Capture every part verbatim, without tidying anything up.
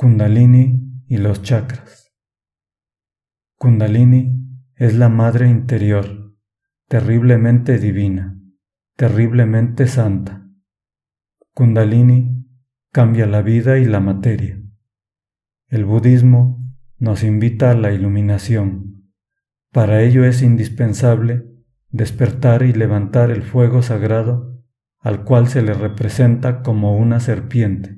Kundalini y los chakras. Kundalini es la madre interior, terriblemente divina, terriblemente santa. Kundalini cambia la vida y la materia. El budismo nos invita a la iluminación. Para ello es indispensable despertar y levantar el fuego sagrado al cual se le representa como una serpiente.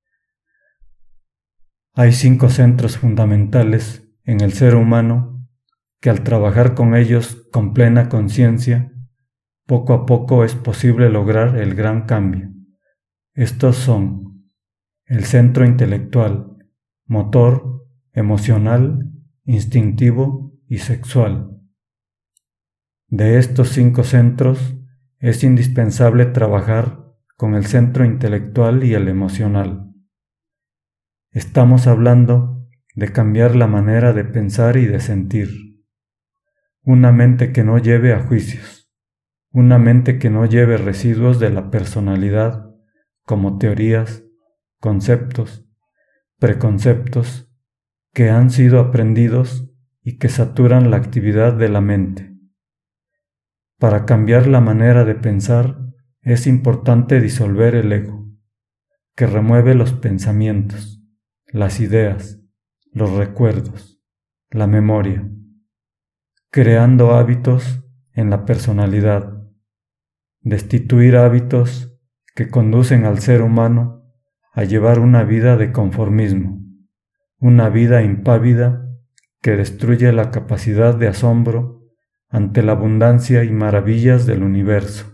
Hay cinco centros fundamentales en el ser humano que al trabajar con ellos con plena conciencia, poco a poco es posible lograr el gran cambio. Estos son el centro intelectual, motor, emocional, instintivo y sexual. De estos cinco centros es indispensable trabajar con el centro intelectual y el emocional. Estamos hablando de cambiar la manera de pensar y de sentir. Una mente que no lleve a juicios, una mente que no lleve residuos de la personalidad como teorías, conceptos, preconceptos que han sido aprendidos y que saturan la actividad de la mente. Para cambiar la manera de pensar es importante disolver el ego, que remueve los pensamientos, las ideas, los recuerdos, la memoria, creando hábitos en la personalidad, destituir hábitos que conducen al ser humano a llevar una vida de conformismo, una vida impávida que destruye la capacidad de asombro ante la abundancia y maravillas del universo.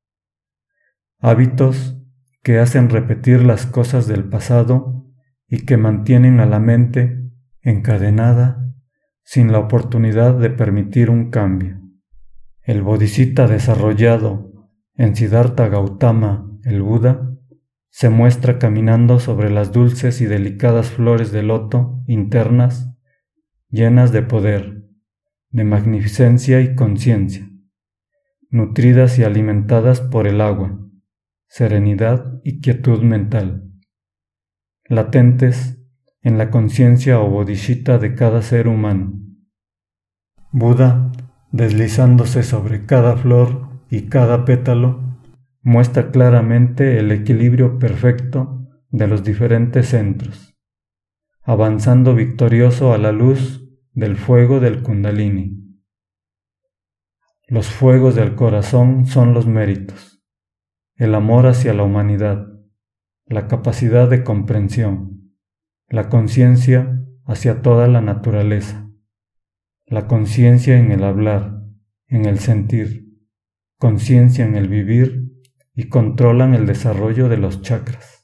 Hábitos que hacen repetir las cosas del pasado y que mantienen a la mente encadenada sin la oportunidad de permitir un cambio. El Bodhisattva desarrollado en Siddhartha Gautama, el Buda, se muestra caminando sobre las dulces y delicadas flores de loto internas, llenas de poder, de magnificencia y conciencia, nutridas y alimentadas por el agua, serenidad y quietud mental, latentes en la conciencia o bodhisattva de cada ser humano. Buda, deslizándose sobre cada flor y cada pétalo, muestra claramente el equilibrio perfecto de los diferentes centros, avanzando victorioso a la luz del fuego del Kundalini. Los fuegos del corazón son los méritos, el amor hacia la humanidad, la capacidad de comprensión, la conciencia hacia toda la naturaleza, la conciencia en el hablar, en el sentir, conciencia en el vivir y controlan el desarrollo de los chakras.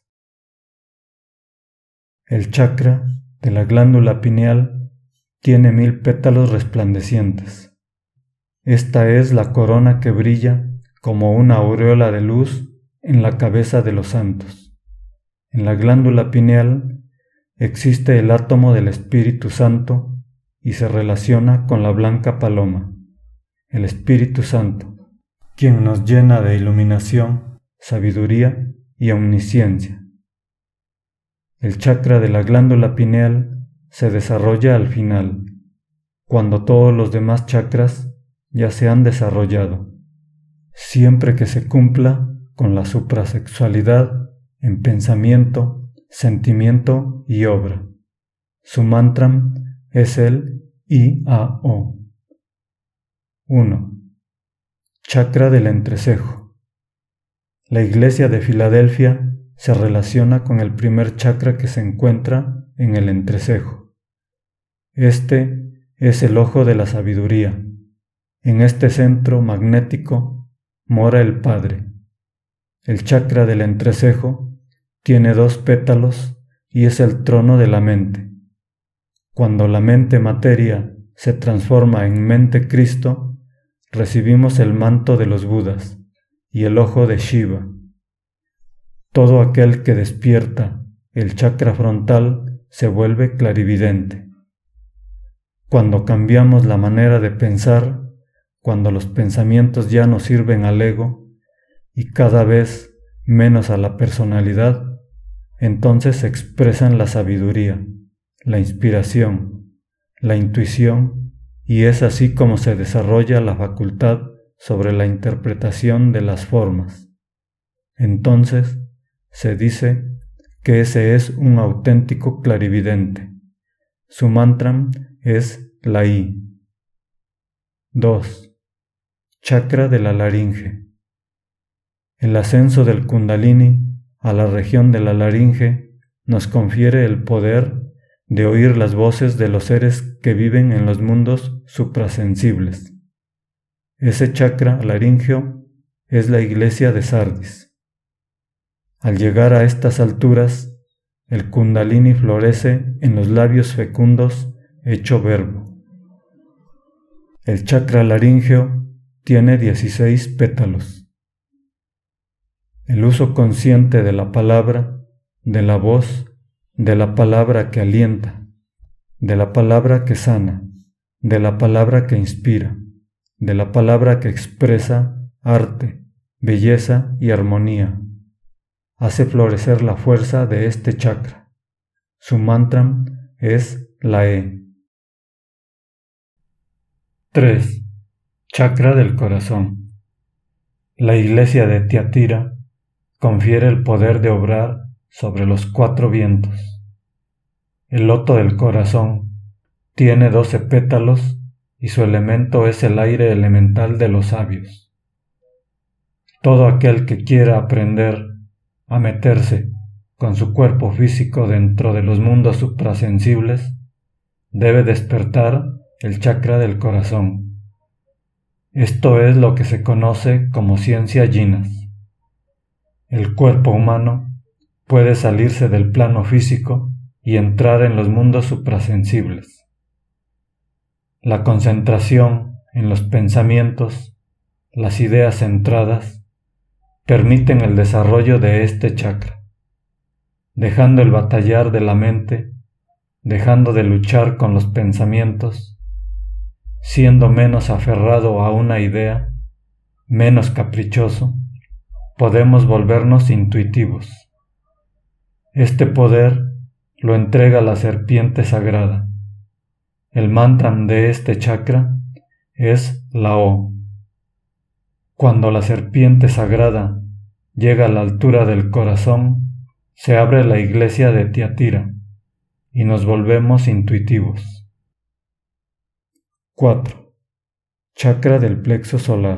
El chakra de la glándula pineal tiene mil pétalos resplandecientes. Esta es la corona que brilla como una aureola de luz en la cabeza de los santos. En la glándula pineal existe el átomo del Espíritu Santo y se relaciona con la blanca paloma, el Espíritu Santo, quien nos llena de iluminación, sabiduría y omnisciencia. El chakra de la glándula pineal se desarrolla al final, cuando todos los demás chakras ya se han desarrollado, siempre que se cumpla con la suprasexualidad en pensamiento, sentimiento y obra. Su mantra es el I A O. uno. Chakra del entrecejo. La iglesia de Filadelfia se relaciona con el primer chakra que se encuentra en el entrecejo. Este es el ojo de la sabiduría. En este centro magnético mora el Padre. El chakra del entrecejo tiene dos pétalos y es el trono de la mente. Cuando la mente materia se transforma en mente Cristo, recibimos el manto de los Budas y el ojo de Shiva. Todo aquel que despierta el chakra frontal se vuelve clarividente. Cuando cambiamos la manera de pensar, cuando los pensamientos ya no sirven al ego y cada vez menos a la personalidad, entonces se expresan la sabiduría, la inspiración, la intuición, y es así como se desarrolla la facultad sobre la interpretación de las formas. Entonces se dice que ese es un auténtico clarividente. Su mantra es la I. dos. Chakra de la laringe. El ascenso del Kundalini a la región de la laringe nos confiere el poder de oír las voces de los seres que viven en los mundos suprasensibles. Ese chakra laríngeo es la iglesia de Sardis. Al llegar a estas alturas, el Kundalini florece en los labios fecundos hecho verbo. El chakra laríngeo tiene dieciséis pétalos. El uso consciente de la palabra, de la voz, de la palabra que alienta, de la palabra que sana, de la palabra que inspira, de la palabra que expresa arte, belleza y armonía, hace florecer la fuerza de este chakra. Su mantra es la E. tres. Chakra del corazón. La iglesia de Tiatira confiere el poder de obrar sobre los cuatro vientos. El loto del corazón tiene doce pétalos y su elemento es el aire elemental de los sabios. Todo aquel que quiera aprender a meterse con su cuerpo físico dentro de los mundos suprasensibles debe despertar el chakra del corazón. Esto es lo que se conoce como ciencia yinas. El cuerpo humano puede salirse del plano físico y entrar en los mundos suprasensibles. La concentración en los pensamientos, las ideas centradas, permiten el desarrollo de este chakra, dejando el batallar de la mente, dejando de luchar con los pensamientos, siendo menos aferrado a una idea, menos caprichoso, podemos volvernos intuitivos. Este poder lo entrega la serpiente sagrada. El mantra de este chakra es la O. Cuando la serpiente sagrada llega a la altura del corazón, se abre la iglesia de Tiatira y nos volvemos intuitivos. cuatro. Chakra del plexo solar.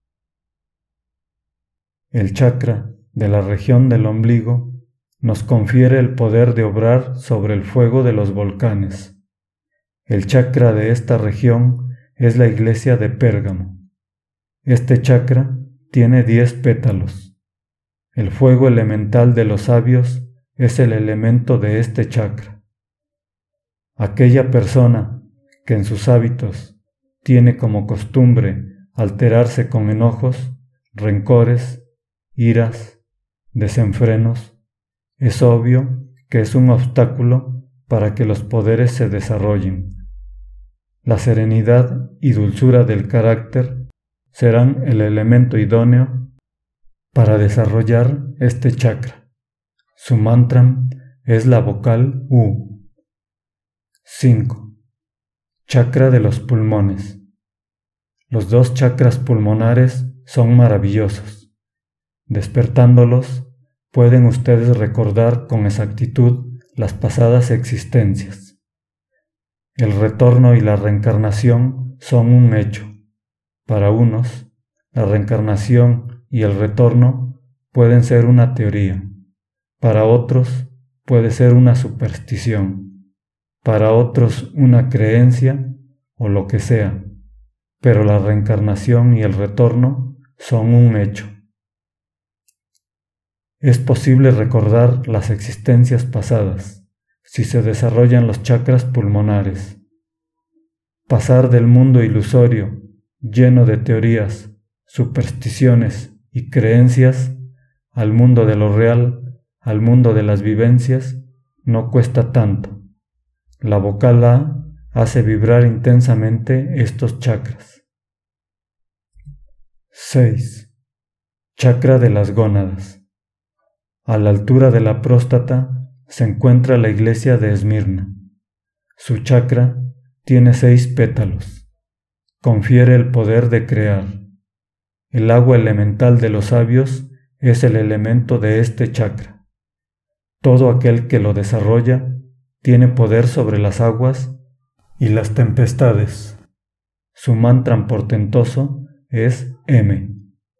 El chakra de la región del ombligo nos confiere el poder de obrar sobre el fuego de los volcanes. El chakra de esta región es la iglesia de Pérgamo. Este chakra tiene diez pétalos. El fuego elemental de los sabios es el elemento de este chakra. Aquella persona que en sus hábitos tiene como costumbre alterarse con enojos, rencores, iras, desenfrenos, es obvio que es un obstáculo para que los poderes se desarrollen. La serenidad y dulzura del carácter serán el elemento idóneo para desarrollar este chakra. Su mantra es la vocal U. cinco. Chakra de los pulmones. Los dos chakras pulmonares son maravillosos. Despertándolos, pueden ustedes recordar con exactitud las pasadas existencias. El retorno y la reencarnación son un hecho. Para unos, la reencarnación y el retorno pueden ser una teoría. Para otros, puede ser una superstición. Para otros, una creencia o lo que sea. Pero la reencarnación y el retorno son un hecho. Es posible recordar las existencias pasadas si se desarrollan los chakras pulmonares. Pasar del mundo ilusorio, lleno de teorías, supersticiones y creencias, al mundo de lo real, al mundo de las vivencias, no cuesta tanto. La vocal A hace vibrar intensamente estos chakras. seis. Chakra de las gónadas. A la altura de la próstata se encuentra la iglesia de Esmirna. Su chakra tiene seis pétalos. Confiere el poder de crear. El agua elemental de los sabios es el elemento de este chakra. Todo aquel que lo desarrolla tiene poder sobre las aguas y las tempestades. Su mantra portentoso es M.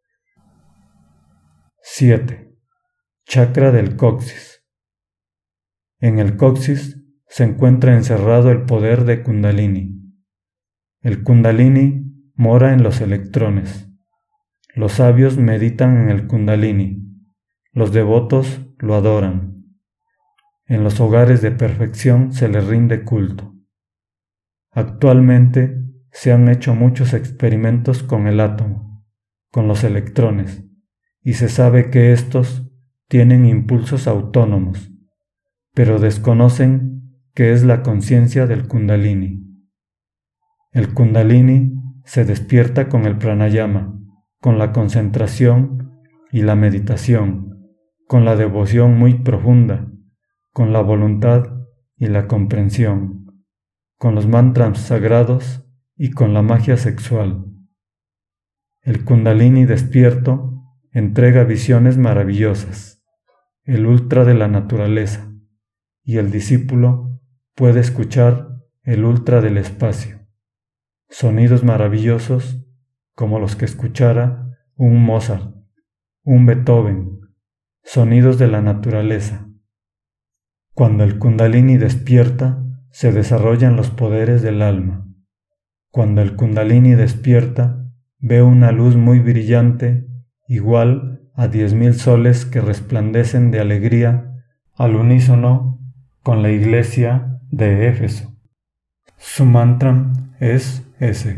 siete. Chakra del coxis. En el coxis se encuentra encerrado el poder de Kundalini. El Kundalini mora en los electrones. Los sabios meditan en el Kundalini. Los devotos lo adoran. En los hogares de perfección se le rinde culto. Actualmente se han hecho muchos experimentos con el átomo, con los electrones, y se sabe que estos tienen impulsos autónomos, pero desconocen qué es la conciencia del Kundalini. El Kundalini se despierta con el pranayama, con la concentración y la meditación, con la devoción muy profunda, con la voluntad y la comprensión, con los mantras sagrados y con la magia sexual. El Kundalini despierto entrega visiones maravillosas, el ultra de la naturaleza, y el discípulo puede escuchar el ultra del espacio, sonidos maravillosos como los que escuchara un Mozart, un Beethoven, sonidos de la naturaleza. Cuando el Kundalini despierta, se desarrollan los poderes del alma. Cuando el Kundalini despierta, ve una luz muy brillante, igual a diez mil soles que resplandecen de alegría al unísono con la iglesia de Éfeso. Su mantra es ese.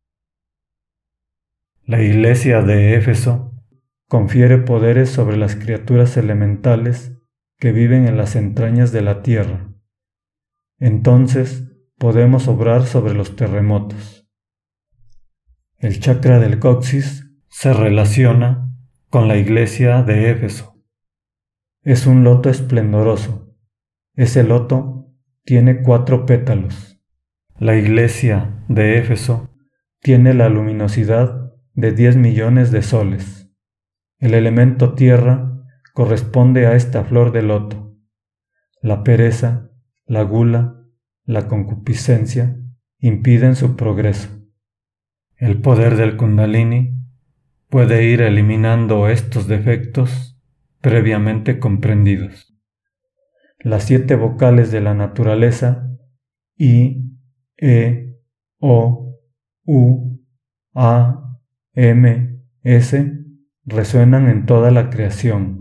La iglesia de Éfeso confiere poderes sobre las criaturas elementales que viven en las entrañas de la tierra. Entonces podemos obrar sobre los terremotos. El chakra del coxis se relaciona con la iglesia de Éfeso. Es un loto esplendoroso. Ese loto tiene cuatro pétalos. La iglesia de Éfeso tiene la luminosidad de diez millones de soles. El elemento tierra corresponde a esta flor de loto. La pereza, la gula, la concupiscencia impiden su progreso. El poder del Kundalini puede ir eliminando estos defectos previamente comprendidos. Las siete vocales de la naturaleza I, E, O, U, A, M, S resuenan en toda la creación.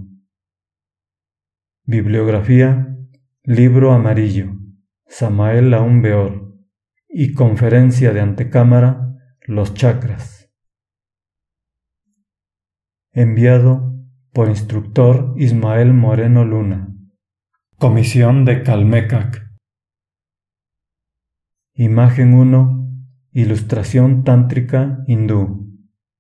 Bibliografía: Libro Amarillo, Samael Aun Weor, y Conferencia de Antecámara, Los Chakras. Enviado por Instructor Ismael Moreno Luna. Comisión de Calmecac. Imagen uno. Ilustración tántrica hindú.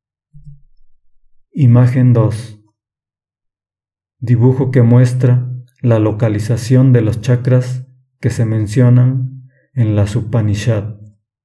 Imagen dos. Dibujo que muestra la localización de los chakras que se mencionan en las Upanishad.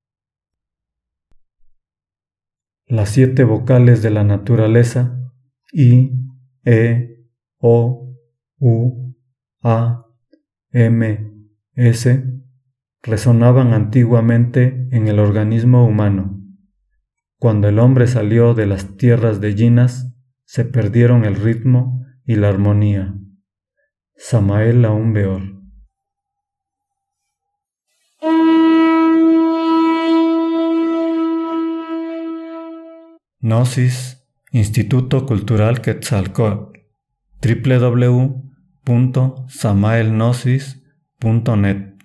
Las siete vocales de la naturaleza I, E, O, U, A, M, S resonaban antiguamente en el organismo humano. Cuando el hombre salió de las tierras de Yinas, se perdieron el ritmo y la armonía. Samael Aun Weor. Gnosis, Instituto Cultural Quetzalcóatl, doble u doble u doble u punto samael gnosis punto net.